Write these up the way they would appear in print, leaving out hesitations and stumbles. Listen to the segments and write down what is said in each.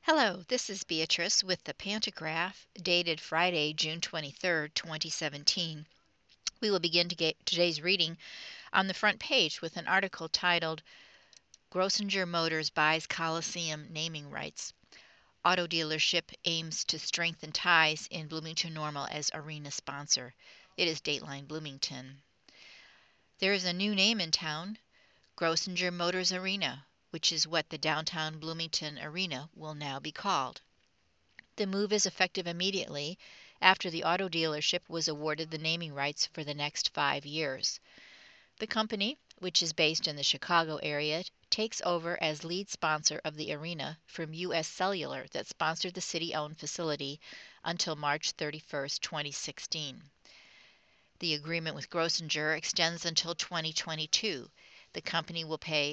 Hello, this is Beatrice with the Pantograph, dated Friday, June 23rd, 2017. We will begin today's reading on the front page with an article titled Grossinger Motors Buys Coliseum Naming Rights. Auto dealership aims to strengthen ties in Bloomington Normal as arena sponsor. It is Dateline Bloomington. There is a new name in town, Grossinger Motors Arena, which is what the downtown Bloomington Arena will now be called. The move is effective immediately after the auto dealership was awarded the naming rights for the next 5 years. The company, which is based in the Chicago area, takes over as lead sponsor of the arena from U.S. Cellular that sponsored the city-owned facility until March 31, 2016. The agreement with Grossinger extends until 2022. The company will pay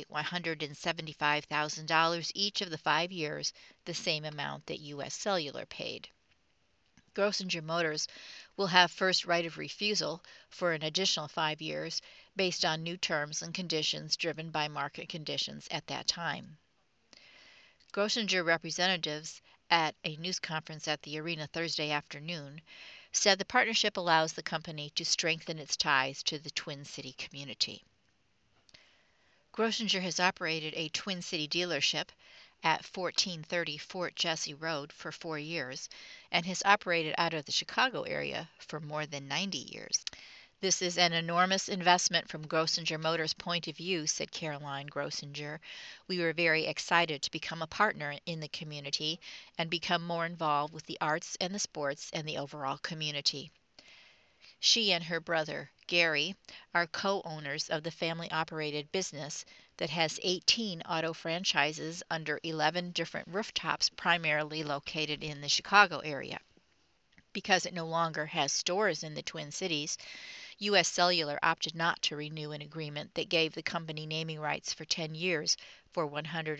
$175,000 each of the 5 years, the same amount that U.S. Cellular paid. Grossinger Motors will have first right of refusal for an additional 5 years based on new terms and conditions driven by market conditions at that time. Grossinger representatives at a news conference at the arena Thursday afternoon said the partnership allows the company to strengthen its ties to the Twin City community. Grossinger has operated a Twin City dealership at 1430 Fort Jesse Road for 4 years and has operated out of the Chicago area for more than 90 years. This is an enormous investment from Grossinger Motors' point of view, said Caroline Grossinger. We were very excited to become a partner in the community and become more involved with the arts and the sports and the overall community. She and her brother, Gary, are co-owners of the family-operated business that has 18 auto franchises under 11 different rooftops, primarily located in the Chicago area. Because it no longer has stores in the Twin Cities, U.S. Cellular opted not to renew an agreement that gave the company naming rights for 10 years for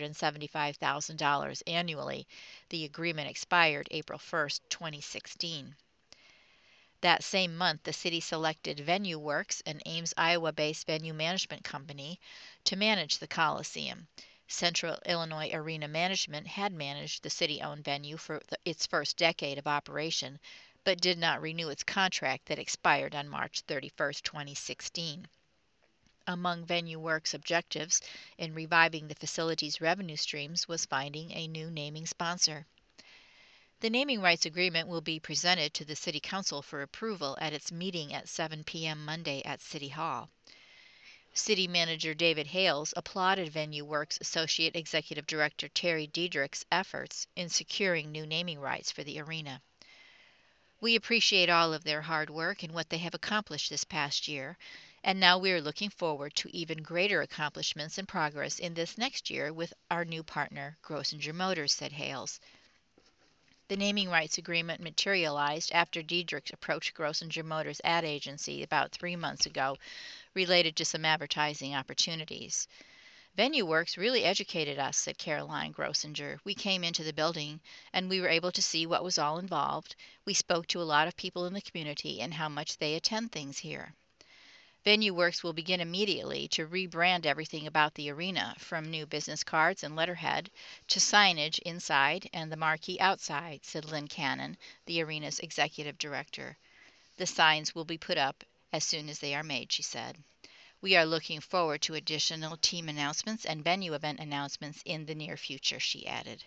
$175,000 annually. The agreement expired April 1, 2016. That same month, the city selected Venue Works, an Ames, Iowa-based venue management company, to manage the Coliseum. Central Illinois Arena Management had managed the city-owned venue for its first decade of operation, but did not renew its contract that expired on March 31, 2016. Among Venue Works' objectives in reviving the facility's revenue streams was finding a new naming sponsor. The naming rights agreement will be presented to the City Council for approval at its meeting at 7 p.m. Monday at City Hall. City Manager David Hales applauded Venue Works Associate Executive Director Terry Diedrich's efforts in securing new naming rights for the arena. We appreciate all of their hard work and what they have accomplished this past year, and now we are looking forward to even greater accomplishments and progress in this next year with our new partner, Grossinger Motors, said Hales. The naming rights agreement materialized after Diedrich approached Grossinger Motors' ad agency about 3 months ago related to some advertising opportunities. Venue Works really educated us, said Caroline Grossinger. We came into the building and we were able to see what was all involved. We spoke to a lot of people in the community and how much they attend things here. Venue Works will begin immediately to rebrand everything about the arena, from new business cards and letterhead to signage inside and the marquee outside, said Lynn Cannon, the arena's executive director. The signs will be put up as soon as they are made, she said. We are looking forward to additional team announcements and venue event announcements in the near future, she added.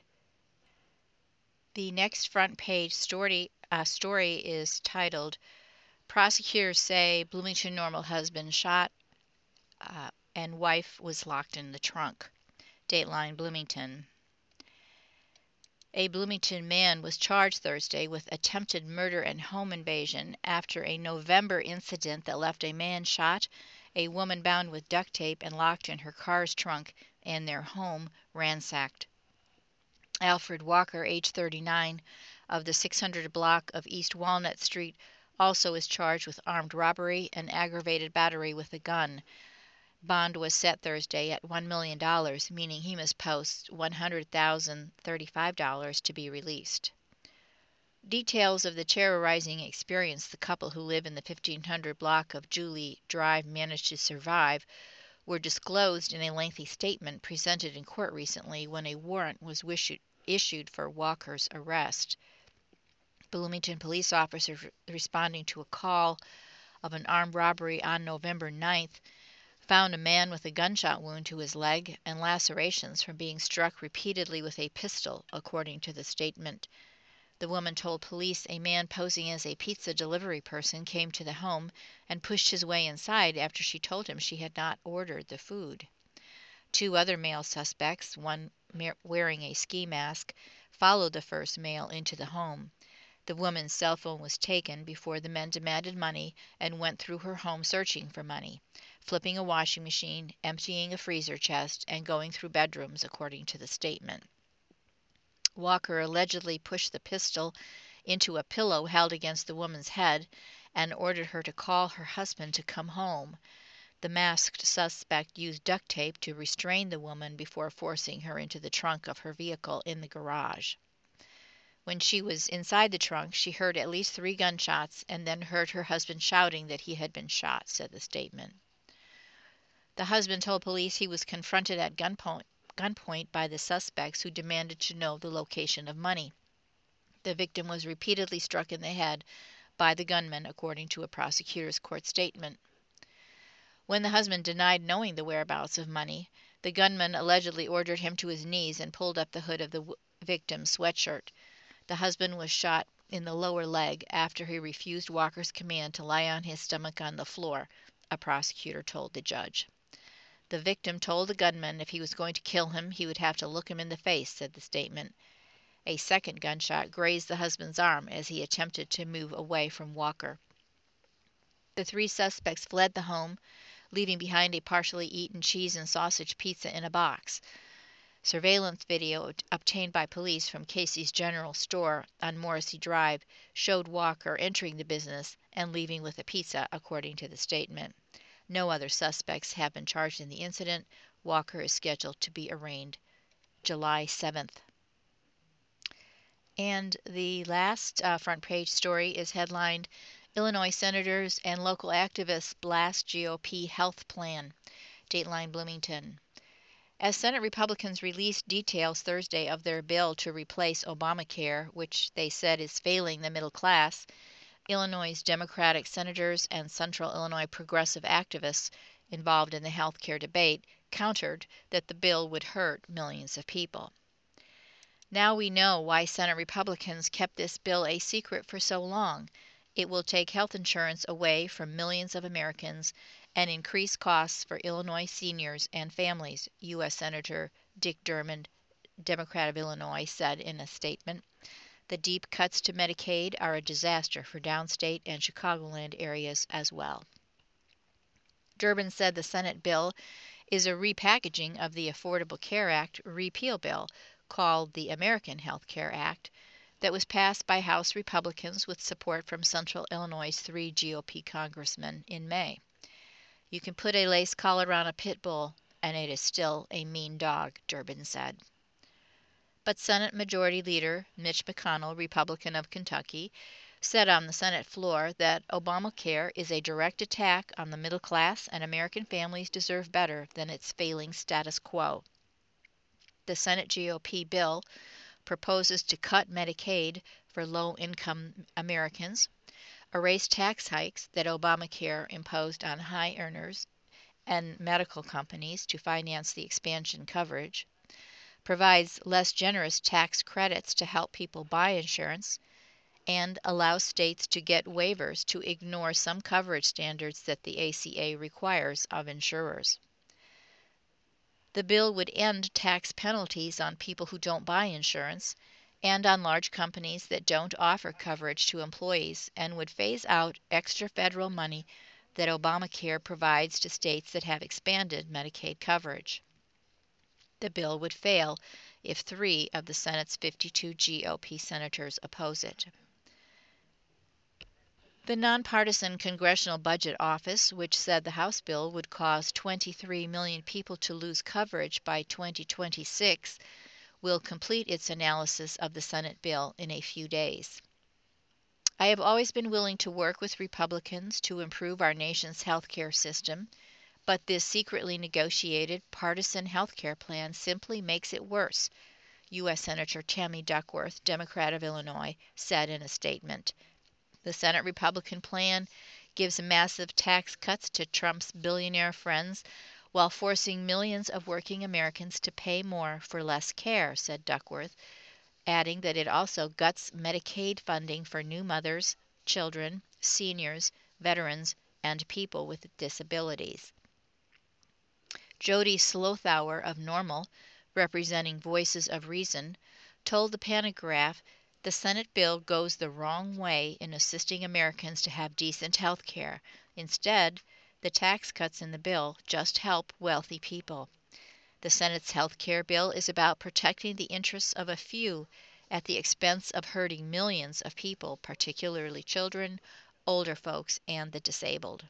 The next front page story is titled, Prosecutors Say Bloomington Normal Husband Shot and Wife Was Locked in the Trunk. Dateline Bloomington. A Bloomington man was charged Thursday with attempted murder and home invasion after a November incident that left a man shot, a woman bound with duct tape and locked in her car's trunk, and their home ransacked. Alfred Walker, age 39, of the 600 block of East Walnut Street, also is charged with armed robbery and aggravated battery with a gun. Bond was set Thursday at $1 million, meaning he must post $100,035 to be released. Details of the terrorizing experience the couple who live in the 1500 block of Julie Drive managed to survive were disclosed in a lengthy statement presented in court recently when a warrant was issued for Walker's arrest. Bloomington police officers responding to a call of an armed robbery on November 9th found a man with a gunshot wound to his leg and lacerations from being struck repeatedly with a pistol, according to the statement. The woman told police a man posing as a pizza delivery person came to the home and pushed his way inside after she told him she had not ordered the food. 2 other male suspects, one wearing a ski mask, followed the first male into the home. The woman's cell phone was taken before the men demanded money and went through her home searching for money, flipping a washing machine, emptying a freezer chest, and going through bedrooms, according to the statement. Walker allegedly pushed the pistol into a pillow held against the woman's head and ordered her to call her husband to come home. The masked suspect used duct tape to restrain the woman before forcing her into the trunk of her vehicle in the garage. When she was inside the trunk, she heard at least 3 gunshots and then heard her husband shouting that he had been shot, said the statement. The husband told police he was confronted at gunpoint by the suspects who demanded to know the location of money. The victim was repeatedly struck in the head by the gunman, according to a prosecutor's court statement. When the husband denied knowing the whereabouts of money, the gunman allegedly ordered him to his knees and pulled up the hood of the victim's sweatshirt. The husband was shot in the lower leg after he refused Walker's command to lie on his stomach on the floor, a prosecutor told the judge. The victim told the gunman if he was going to kill him, he would have to look him in the face, said the statement. A second gunshot grazed the husband's arm as he attempted to move away from Walker. The 3 suspects fled the home, leaving behind a partially eaten cheese and sausage pizza in a box. Surveillance video obtained by police from Casey's General Store on Morrissey Drive showed Walker entering the business and leaving with a pizza, according to the statement. No other suspects have been charged in the incident. Walker is scheduled to be arraigned July 7th. And the last front page story is headlined, Illinois senators and local activists blast GOP health plan. Dateline Bloomington. As Senate Republicans released details Thursday of their bill to replace Obamacare, which they said is failing the middle class, Illinois Democratic senators and Central Illinois progressive activists involved in the health care debate countered that the bill would hurt millions of people. Now we know why Senate Republicans kept this bill a secret for so long. It will take health insurance away from millions of Americans and increase costs for Illinois seniors and families, U.S. Senator Dick Durbin, Democrat of Illinois, said in a statement. The deep cuts to Medicaid are a disaster for downstate and Chicagoland areas as well. Durbin said the Senate bill is a repackaging of the Affordable Care Act repeal bill, called the American Health Care Act, that was passed by House Republicans with support from Central Illinois' 3 GOP congressmen in May. You can put a lace collar on a pit bull, and it is still a mean dog, Durbin said. But Senate Majority Leader Mitch McConnell, Republican of Kentucky, said on the Senate floor that Obamacare is a direct attack on the middle class and American families deserve better than its failing status quo. The Senate GOP bill proposes to cut Medicaid for low-income Americans, erase tax hikes that Obamacare imposed on high earners and medical companies to finance the expansion coverage, provides less generous tax credits to help people buy insurance, and allows states to get waivers to ignore some coverage standards that the ACA requires of insurers. The bill would end tax penalties on people who don't buy insurance and on large companies that don't offer coverage to employees, and would phase out extra federal money that Obamacare provides to states that have expanded Medicaid coverage. The bill would fail if 3 of the Senate's 52 GOP senators oppose it. The nonpartisan Congressional Budget Office, which said the House bill would cause 23 million people to lose coverage by 2026, will complete its analysis of the Senate bill in a few days. I have always been willing to work with Republicans to improve our nation's health care system, but this secretly negotiated partisan health care plan simply makes it worse, U.S. Senator Tammy Duckworth, Democrat of Illinois, said in a statement. The Senate Republican plan gives massive tax cuts to Trump's billionaire friends while forcing millions of working Americans to pay more for less care, said Duckworth, adding that it also guts Medicaid funding for new mothers, children, seniors, veterans, and people with disabilities. Jody Slothauer of Normal, representing Voices of Reason, told the Panagraph the Senate bill goes the wrong way in assisting Americans to have decent health care. Instead, the tax cuts in the bill just help wealthy people. The Senate's health care bill is about protecting the interests of a few at the expense of hurting millions of people, particularly children, older folks, and the disabled.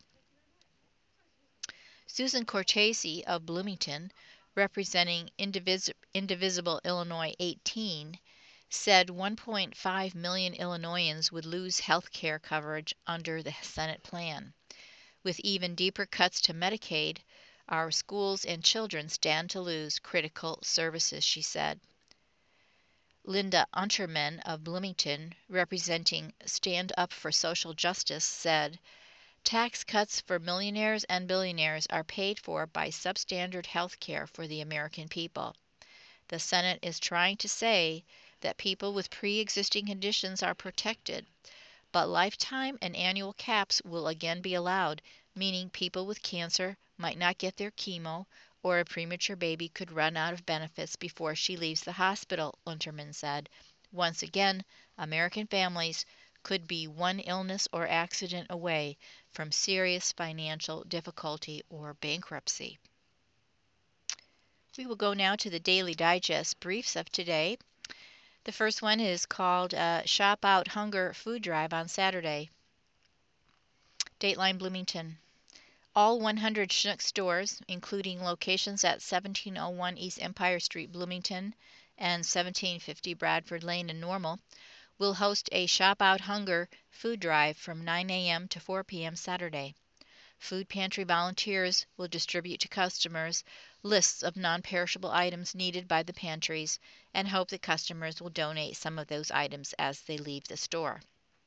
Susan Cortese of Bloomington, representing Indivisible Illinois 18, said 1.5 million Illinoisans would lose health care coverage under the Senate plan. With even deeper cuts to Medicaid, our schools and children stand to lose critical services, she said. Linda Unterman of Bloomington, representing Stand Up for Social Justice, said, tax cuts for millionaires and billionaires are paid for by substandard health care for the American people. The Senate is trying to say that people with pre-existing conditions are protected, but lifetime and annual caps will again be allowed, meaning people with cancer might not get their chemo, or a premature baby could run out of benefits before she leaves the hospital, Unterman said. Once again, American families could be one illness or accident away from serious financial difficulty or bankruptcy. We will go now to the Daily Digest briefs of today. The first one is called Shop Out Hunger Food Drive on Saturday. Dateline Bloomington. All 100 Schnucks stores, including locations at 1701 East Empire Street, Bloomington, and 1750 Bradford Lane in Normal, will host a Shop Out Hunger food drive from 9 a.m. to 4 p.m. Saturday. Food pantry volunteers will distribute to customers lists of non-perishable items needed by the pantries and hope that customers will donate some of those items as they leave the store.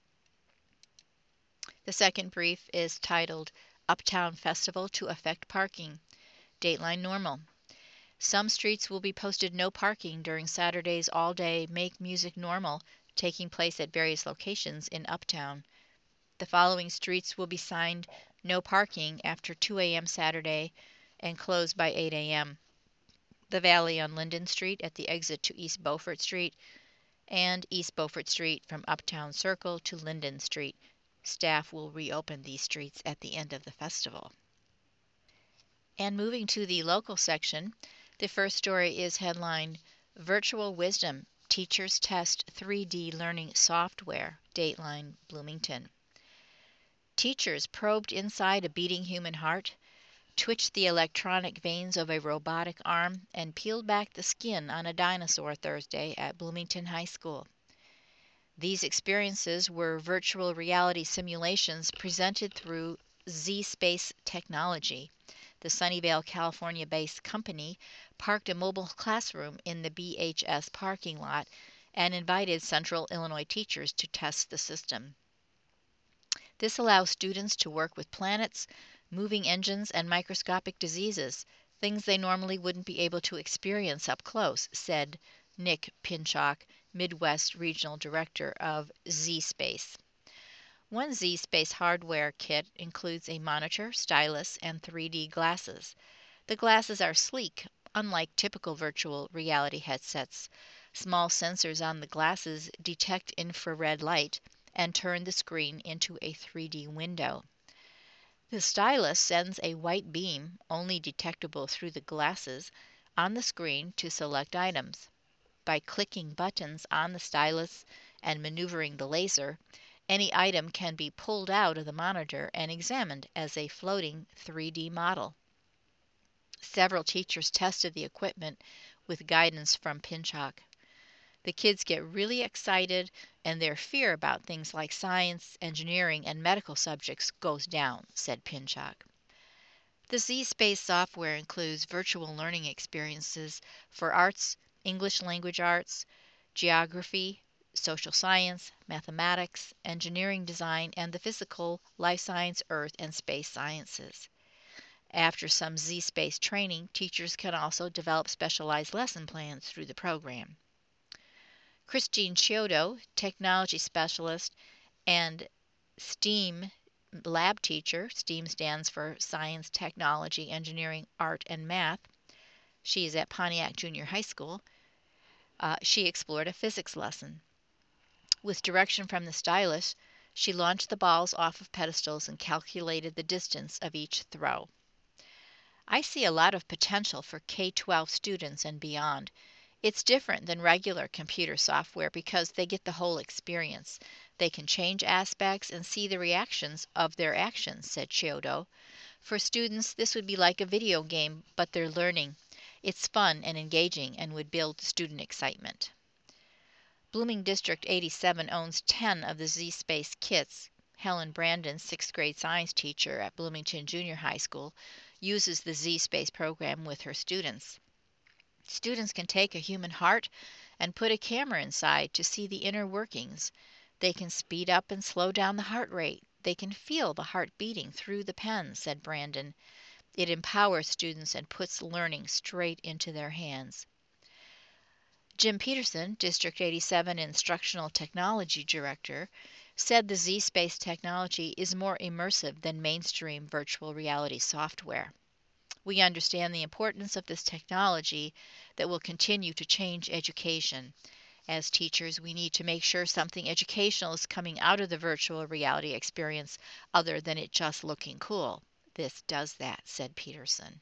The second brief is titled Uptown Festival to Affect Parking. Dateline Normal. Some streets will be posted no parking during Saturday's all-day Make Music Normal taking place at various locations in Uptown. The following streets will be signed no parking after 2 a.m. Saturday and closed by 8 a.m. The Valley on Linden Street at the exit to East Beaufort Street, and East Beaufort Street from Uptown Circle to Linden Street. Staff will reopen these streets at the end of the festival. And moving to the local section, the first story is headlined, Virtual Wisdom, Teachers Test 3D Learning Software, Dateline Bloomington. Teachers probed inside a beating human heart, twitched the electronic veins of a robotic arm, and peeled back the skin on a dinosaur Thursday at Bloomington High School. These experiences were virtual reality simulations presented through Z-Space Technology. The Sunnyvale, California-based company parked a mobile classroom in the BHS parking lot and invited Central Illinois teachers to test the system. This allows students to work with planets, moving engines, and microscopic diseases, things they normally wouldn't be able to experience up close, said Nick Pinchak, Midwest Regional Director of Z-Space. One Z-Space hardware kit includes a monitor, stylus, and 3D glasses. The glasses are sleek, unlike typical virtual reality headsets. Small sensors on the glasses detect infrared light and turn the screen into a 3D window. The stylus sends a white beam, only detectable through the glasses, on the screen to select items. By clicking buttons on the stylus and maneuvering the laser, any item can be pulled out of the monitor and examined as a floating 3D model. Several teachers tested the equipment with guidance from Pinchak. The kids get really excited, and their fear about things like science, engineering, and medical subjects goes down, said Pinchak. The Z-Space software includes virtual learning experiences for arts, English language arts, geography, social science, mathematics, engineering design, and the physical, life science, earth, and space sciences. After some Z-Space training, teachers can also develop specialized lesson plans through the program. Christine Chiodo, technology specialist and STEAM lab teacher, STEAM stands for Science, Technology, Engineering, Art, and Math. She is at Pontiac Junior High School. She explored a physics lesson. With direction from the stylus, she launched the balls off of pedestals and calculated the distance of each throw. I see a lot of potential for K-12 students and beyond. It's different than regular computer software because they get the whole experience. They can change aspects and see the reactions of their actions, said Chiodo. For students, this would be like a video game, but they're learning. It's fun and engaging and would build student excitement. Blooming District 87 owns 10 of the Z-Space kits. Helen Brandon, 6th grade science teacher at Bloomington Junior High School, uses the Z-Space program with her students. Students can take a human heart and put a camera inside to see the inner workings. They can speed up and slow down the heart rate. They can feel the heart beating through the pen, said Brandon. It empowers students and puts learning straight into their hands. Jim Peterson, District 87 Instructional Technology Director, said the Z-Space technology is more immersive than mainstream virtual reality software. We understand the importance of this technology that will continue to change education. As teachers, we need to make sure something educational is coming out of the virtual reality experience other than it just looking cool. This does that, said Peterson.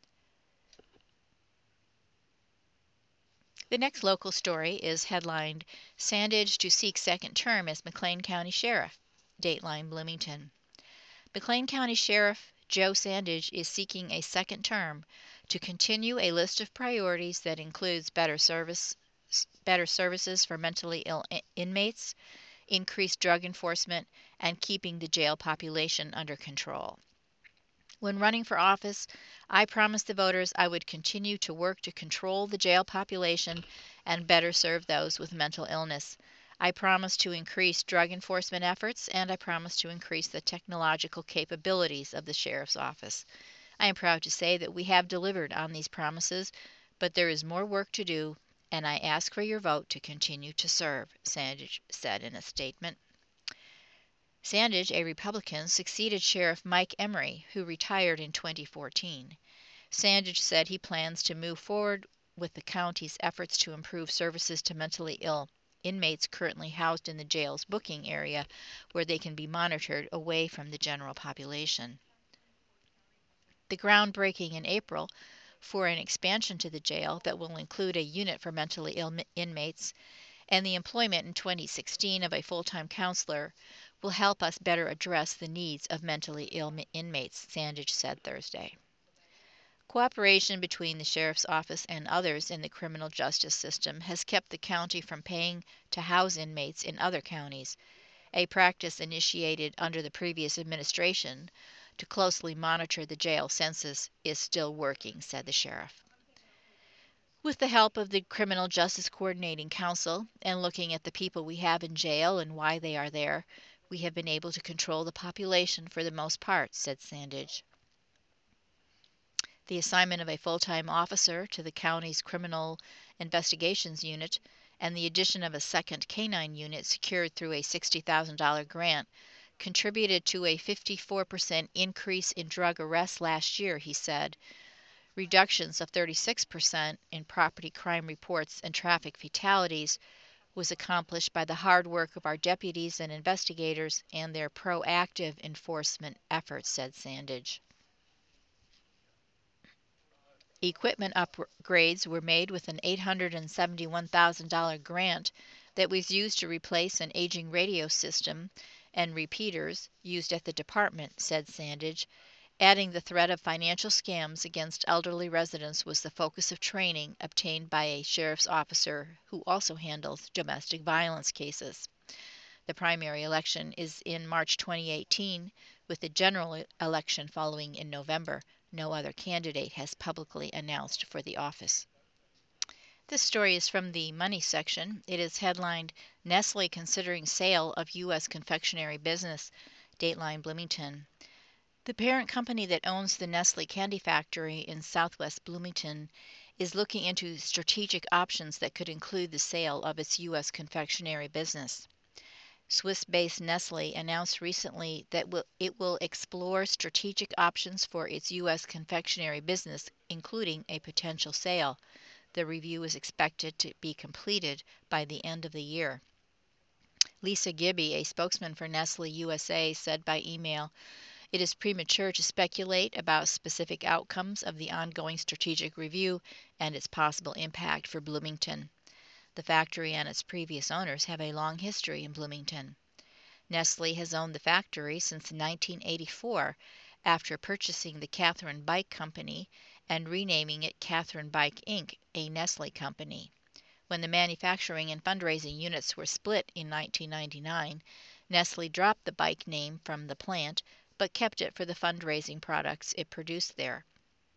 The next local story is headlined, Sandage to seek second term as McLean County Sheriff, Dateline Bloomington. McLean County Sheriff Joe Sandage is seeking a second term to continue a list of priorities that includes better services for mentally ill inmates, increased drug enforcement, and keeping the jail population under control. When running for office, I promised the voters I would continue to work to control the jail population and better serve those with mental illness. I promised to increase drug enforcement efforts, and I promised to increase the technological capabilities of the Sheriff's Office. I am proud to say that we have delivered on these promises, but there is more work to do, and I ask for your vote to continue to serve, Sandage said in a statement. Sandage, a Republican, succeeded Sheriff Mike Emery, who retired in 2014. Sandage said he plans to move forward with the county's efforts to improve services to mentally ill inmates currently housed in the jail's booking area, where they can be monitored away from the general population. The groundbreaking in April for an expansion to the jail that will include a unit for mentally ill inmates and the employment in 2016 of a full-time counselor will help us better address the needs of mentally ill inmates, Sandage said Thursday. Cooperation between the Sheriff's Office and others in the criminal justice system has kept the county from paying to house inmates in other counties, a practice initiated under the previous administration to closely monitor the jail census is still working, said the sheriff. With the help of the Criminal Justice Coordinating Council and looking at the people we have in jail and why they are there, we have been able to control the population for the most part, said Sandage. The assignment of a full-time officer to the county's Criminal Investigations Unit and the addition of a second canine unit secured through a $60,000 grant contributed to a 54% increase in drug arrests last year, he said. Reductions of 36% in property crime reports and traffic fatalities was accomplished by the hard work of our deputies and investigators and their proactive enforcement efforts, said Sandage. Equipment upgrades were made with an $871,000 grant that was used to replace an aging radio system and repeaters used at the department, said Sandage, adding the threat of financial scams against elderly residents was the focus of training obtained by a sheriff's officer who also handles domestic violence cases. The primary election is in March 2018, with the general election following in November. No other candidate has publicly announced for the office. This story is from the Money section. It is headlined, Nestle Considering Sale of U.S. Confectionery Business, Dateline Bloomington. The parent company that owns the Nestle Candy Factory in southwest Bloomington is looking into strategic options that could include the sale of its U.S. confectionery business. Swiss-based Nestle announced recently that it will explore strategic options for its U.S. confectionery business, including a potential sale. The review is expected to be completed by the end of the year. Lisa Gibby, a spokesman for Nestle USA, said by email, "It is premature to speculate about specific outcomes of the ongoing strategic review and its possible impact for Bloomington. The factory and its previous owners have a long history in Bloomington. Nestle has owned the factory since 1984 after purchasing the Catherine Bike Company and renaming it Catherine Bike Inc., a Nestle company. When the manufacturing and fundraising units were split in 1999, Nestle dropped the bike name from the plant but kept it for the fundraising products it produced there.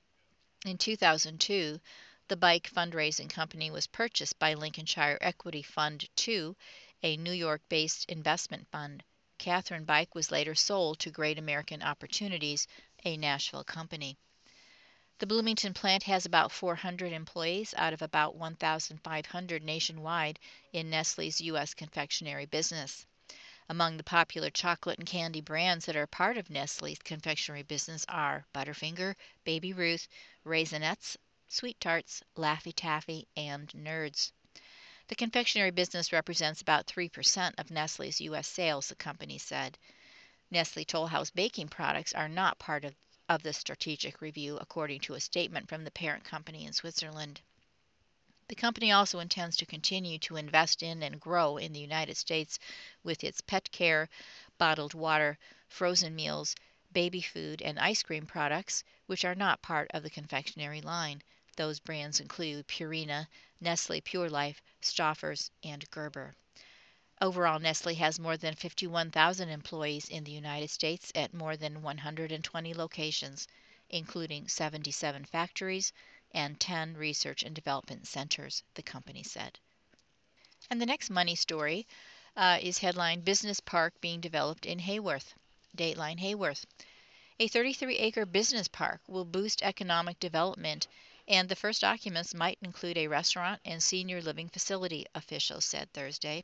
In 2002, the bike fundraising company was purchased by Lincolnshire Equity Fund II, a New York-based investment fund. Catherine Bike was later sold to Great American Opportunities, a Nashville company. The Bloomington plant has about 400 employees out of about 1,500 nationwide in Nestle's U.S. confectionery business. Among the popular chocolate and candy brands that are part of Nestle's confectionery business are Butterfinger, Baby Ruth, Raisinets, Sweet Tarts, Laffy Taffy, and Nerds. The confectionery business represents about 3% of Nestle's U.S. sales, the company said. Nestle Toll House baking products are not part of the strategic review, according to a statement from the parent company in Switzerland. The company also intends to continue to invest in and grow in the United States with its pet care, bottled water, frozen meals, baby food, and ice cream products, which are not part of the confectionery line. Those brands include Purina, Nestle Pure Life, Stouffer's, and Gerber. Overall, Nestle has more than 51,000 employees in the United States at more than 120 locations, including 77 factories and 10 research and development centers, the company said. And the next money story is headline Business Park Being Developed in Hayworth. Dateline Hayworth. A 33-acre business park will boost economic development, and the first documents might include a restaurant and senior living facility, officials said Thursday.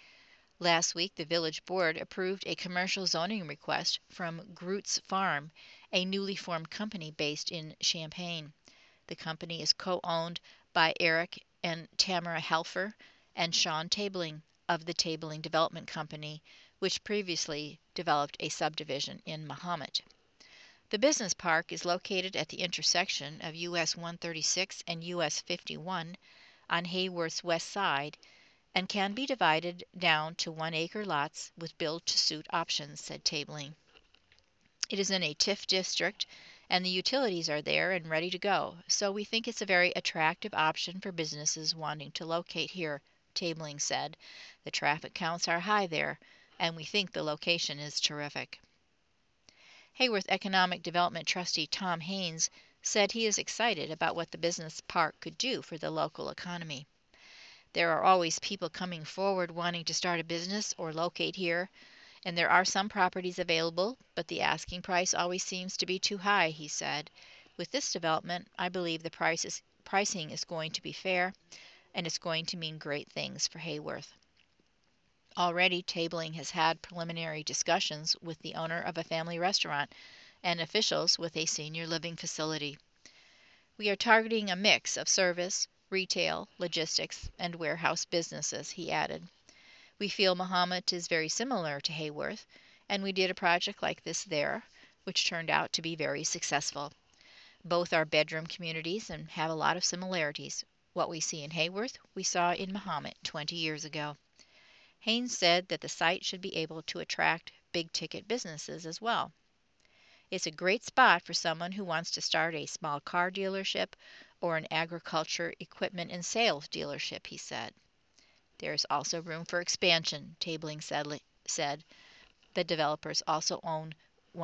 Last week, the village board approved a commercial zoning request from Groot's Farm, a newly formed company based in Champaign. The company is co-owned by Eric and Tamara Helfer and Sean Tabling of the Tabling Development Company, which previously developed a subdivision in Mahomet. The business park is located at the intersection of US 136 and US 51 on Hayworth's west side and can be divided down to 1-acre lots with build-to-suit options, said Tabling. It is in a TIF district, and the utilities are there and ready to go, so we think it's a very attractive option for businesses wanting to locate here, Tabling said. The traffic counts are high there, and we think the location is terrific. Hayworth Economic Development Trustee Tom Haynes said he is excited about what the business park could do for the local economy. There are always people coming forward wanting to start a business or locate here, and there are some properties available, but the asking price always seems to be too high, he said. With this development, I believe the pricing is going to be fair, and it's going to mean great things for Hayworth. Already, Tabling has had preliminary discussions with the owner of a family restaurant and officials with a senior living facility. We are targeting a mix of service, retail, logistics, and warehouse businesses, he added. We feel Mahomet is very similar to Hayworth, and we did a project like this there, which turned out to be very successful. Both are bedroom communities and have a lot of similarities. What we see in Hayworth, we saw in Mahomet 20 years ago. Haynes said that the site should be able to attract big-ticket businesses as well. It's a great spot for someone who wants to start a small car dealership or an agriculture equipment and sales dealership, he said. There is also room for expansion, Tabling said. The developers also own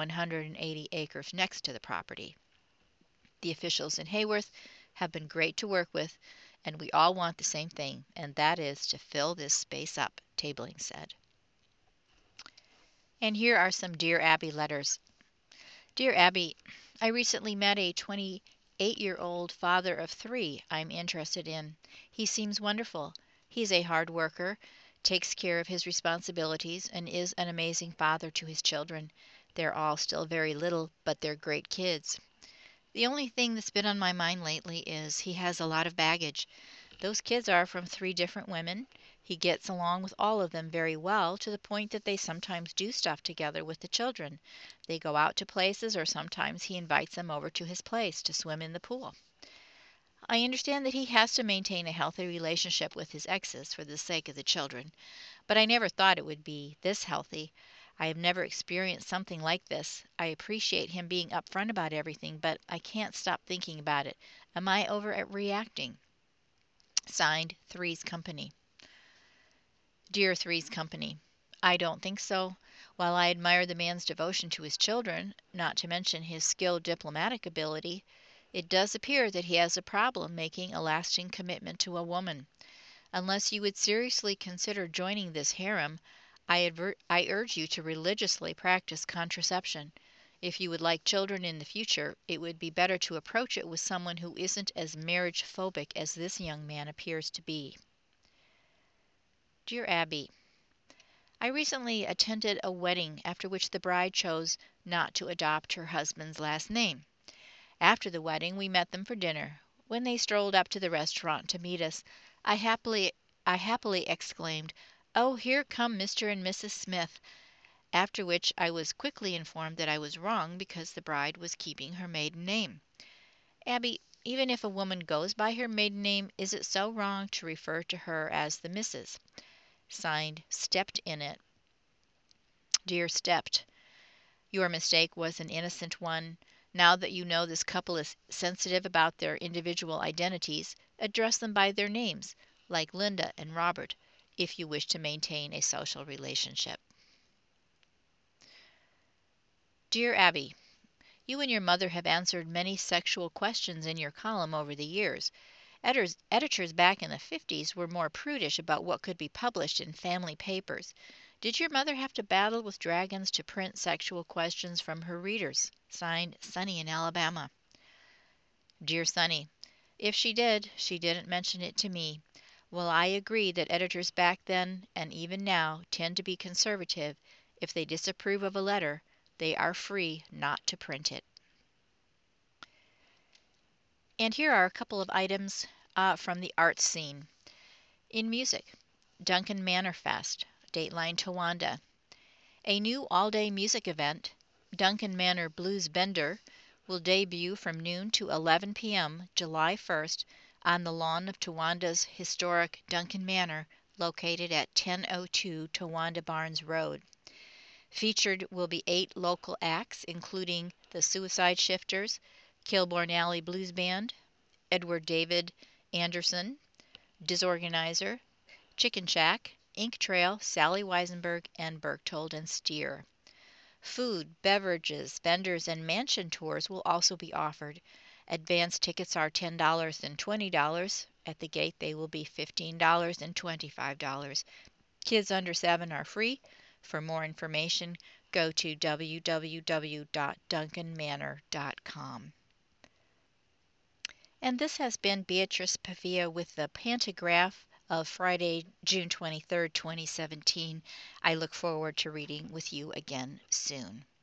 180 acres next to the property. The officials in Hayworth have been great to work with, and we all want the same thing, and that is to fill this space up, Tabling said. And here are some Dear Abby letters. Dear Abby, I recently met a 28-year-old father of 3 I'm interested in. He seems wonderful. He's a hard worker, takes care of his responsibilities, and is an amazing father to his children. They're all still very little, but they're great kids. The only thing that's been on my mind lately is he has a lot of baggage. Those kids are from 3 different women. He gets along with all of them very well, to the point that they sometimes do stuff together with the children. They go out to places, or sometimes he invites them over to his place to swim in the pool. I understand that he has to maintain a healthy relationship with his exes for the sake of the children, but I never thought it would be this healthy. I have never experienced something like this. I appreciate him being upfront about everything, but I can't stop thinking about it. Am I overreacting? Signed, Three's Company. Dear Three's Company, I don't think so. While I admire the man's devotion to his children, not to mention his skilled diplomatic ability, it does appear that he has a problem making a lasting commitment to a woman. Unless you would seriously consider joining this harem, I urge you to religiously practice contraception. If you would like children in the future, it would be better to approach it with someone who isn't as marriage phobic as this young man appears to be. Dear Abby, I recently attended a wedding after which the bride chose not to adopt her husband's last name. After the wedding, we met them for dinner. When they strolled up to the restaurant to meet us, I happily exclaimed, "Oh, here come Mr. and Mrs. Smith," after which I was quickly informed that I was wrong because the bride was keeping her maiden name. Abby, even if a woman goes by her maiden name, is it so wrong to refer to her as the Mrs.? Signed, Stepped in It. Dear Stepped, your mistake was an innocent one. Now that you know this couple is sensitive about their individual identities, address them by their names, like Linda and Robert, if you wish to maintain a social relationship. Dear Abby, you and your mother have answered many sexual questions in your column over the years. Editors back in the 50s were more prudish about what could be published in family papers. Did your mother have to battle with dragons to print sexual questions from her readers? Signed, Sunny in Alabama. Dear Sunny, if she did, she didn't mention it to me. While I agree that editors back then and even now tend to be conservative, if they disapprove of a letter, they are free not to print it. And here are a couple of items from the art scene. In music, Duncan Manor Fest, Dateline Towanda. A new all-day music event, Duncan Manor Blues Bender, will debut from noon to 11 p.m. July 1st on the lawn of Towanda's historic Duncan Manor, located at 1002 Towanda Barnes Road. Featured will be 8 local acts, including the Suicide Shifters, Kilbourne Alley Blues Band, Edward David Anderson, Disorganizer, Chicken Shack, Ink Trail, Sally Weisenberg, and Berchtold and Steer. Food, beverages, vendors, and mansion tours will also be offered. Advance tickets are $10 and $20. At the gate, they will be $15 and $25. Kids under 7 are free. For more information, go to www.duncanmanor.com. And this has been Beatrice Pavia with the Pantagraph of Friday, June 23, 2017. I look forward to reading with you again soon.